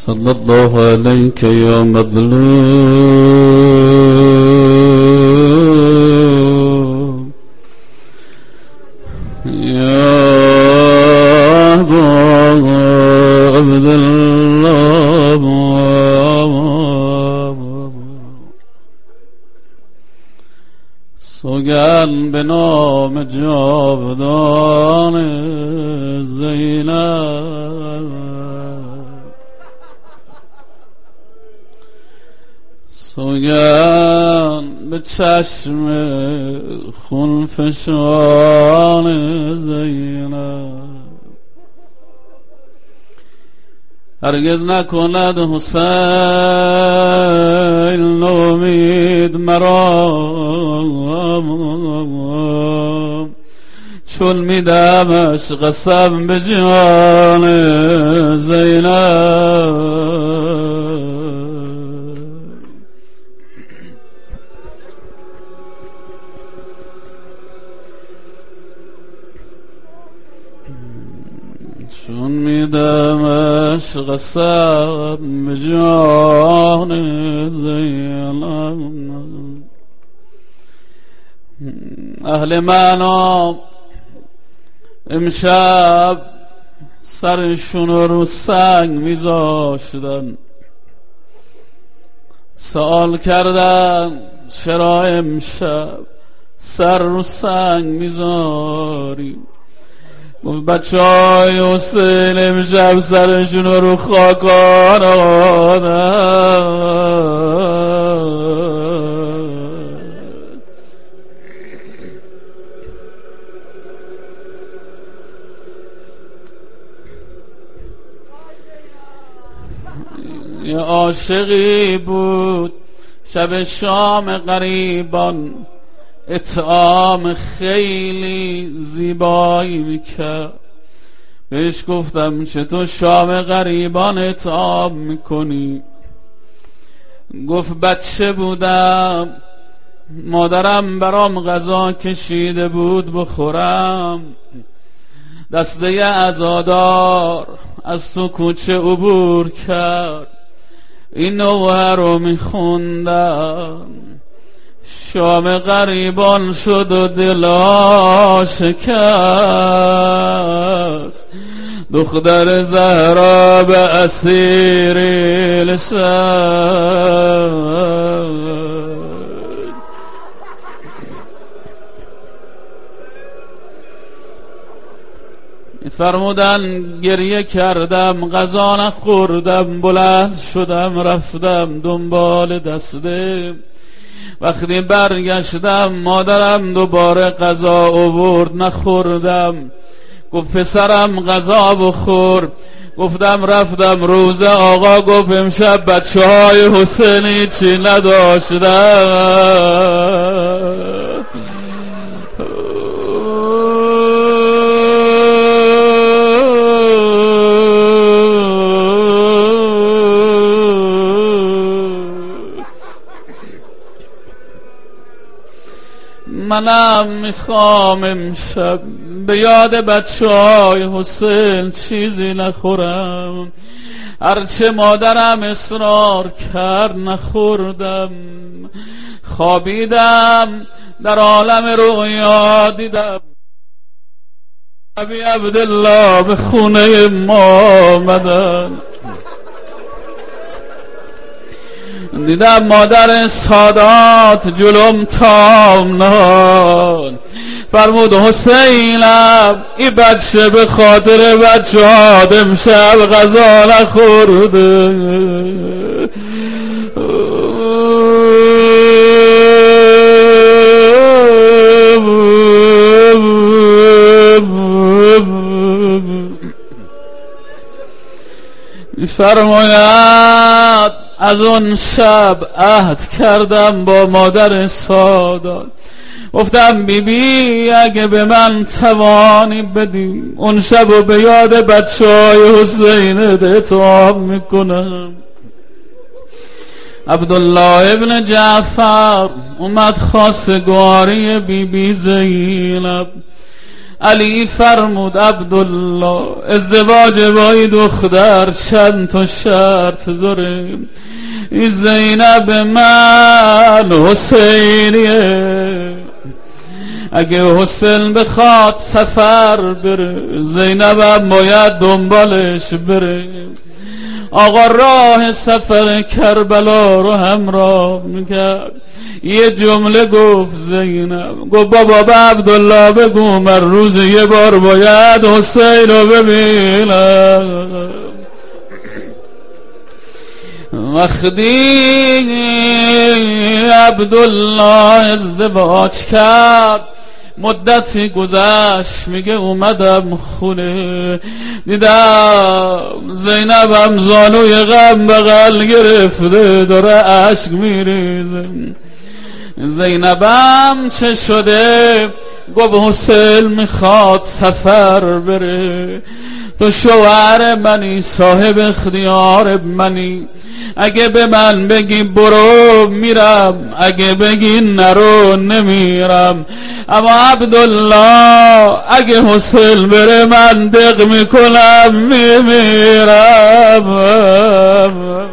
صلى الله عليك يا مظلوم يا أبا عبد الله سوگند به نام جاودان زینب سوگند به چشم خون فشان زینب هرگز نکند حسین نومید مرا چون میدمش قسم به جان زینب چون میدمش قسم به جان زینب. اهل معنا امشب سرشون رو سنگ میذاشتن، سوال کردن چرا امشب سر رو سنگ میذاریم؟ گفت بچه های حسین امشب سرشون رو خاک آوردن. یه عاشقی بود شب شام غریبان اطعام خیلی زیبایی میکرد. بهش گفتم چطور شام غریبان اطعام میکنی؟ گفت بچه بودم مادرم برام غذا کشیده بود بخورم، دسته عزادار از تو کوچه عبور کرد، این نوحه رو میخوندم، شام غریبان شد و دلا شکست، دختر زهرا به اسیر لشد. فرمودن گریه کردم، غذا نخوردم، بلند شدم رفتم دنبال دسته. وقتی برگشتم مادرم دوباره غذا آورد، نخوردم. گفت پسرم غذا بخور. گفتم رفتم روزه آقا گفت امشب بچه های حسینی چی نداشتن. منم میخوام امشب به یاد بچه های حسین چیزی نخورم، هرچه مادرم اصرار کرد نخوردم. خوابیدم در عالم رویا دیدم ابی عبدالله به خونه ما آمدن، دیدم مادر سادات جلوم تامنان. فرمود حسینم این بچه به خاطر بچه ها امشب غذا نخورده. فرماید از اون شب عهد کردم با مادر سادات، گفتم بیبی اگه به من توانی بدی اون شب به یاد بچه های حسین اطعام میکنم. عبدالله ابن جعفر اومد خواستگاری بیبی زینب. علی فرمود عبدالله ازدواج با این دختر چند تا شرط داره. این زینب من حسینیه، اگه حسین بخواد سفر بره زینبم باید دنبالش بره. آقا راه سفر کربلا رو همراه میکرد. یه جمله گفت زینب، گفت بابا به عبدالله بگو من روز یه بار باید حسین رو ببینم. وقتی عبدالله ازدواج کرد مدتی گذشت، میگه اومدم خونه دیدم زینبم زانوی غم بغل گرفته داره اشک میریزه. زینبم چه شده؟ گفت حسین میخواد سفر بره، تو شوهر منی، صاحب اختیار منی، اگه به من بگی برو میرم، اگه بگی نرو نمیرم. اما عبدالله اگه حسین بره من دق میکنم میمیرم.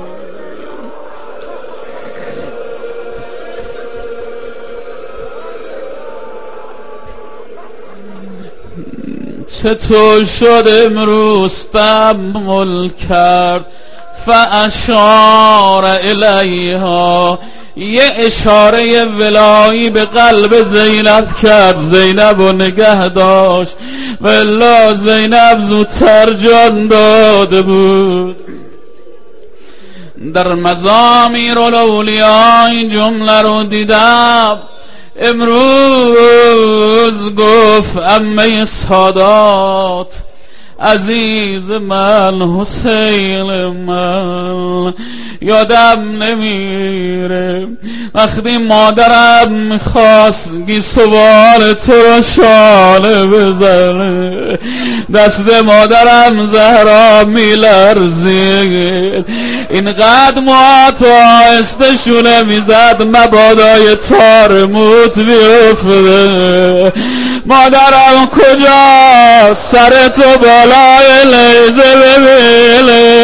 چطور شد امروز تأمل کرد فاشار الیها، یه اشاره ولایی به قلب زینب کرد، زینب رو نگه داشت والله زینب زودتر جان داده بود. در مزامیر الاولیاء این جمله رو دیدم امروز، گفت عمه سادات عزیز من حسین من یادم نمیره وقتی مادرم میخواست گیسوار تو رو شانه بزنه دست مادرم زهرا میلرزید، اینقدر موهاتو آهسته شونه میزد مبادای تار موت بیفته. مادرم کجا؟ سر تو بالای لیزه ببینه.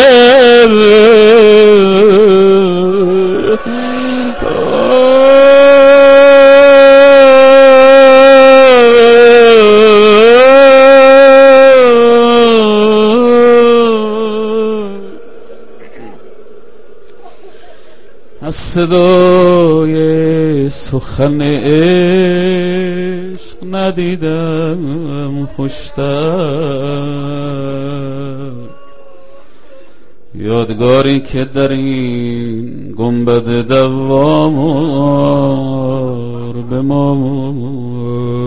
از صدای سخن عشق ندیدم خوشتر، یادگاری که در این گنبد دوامار بماند.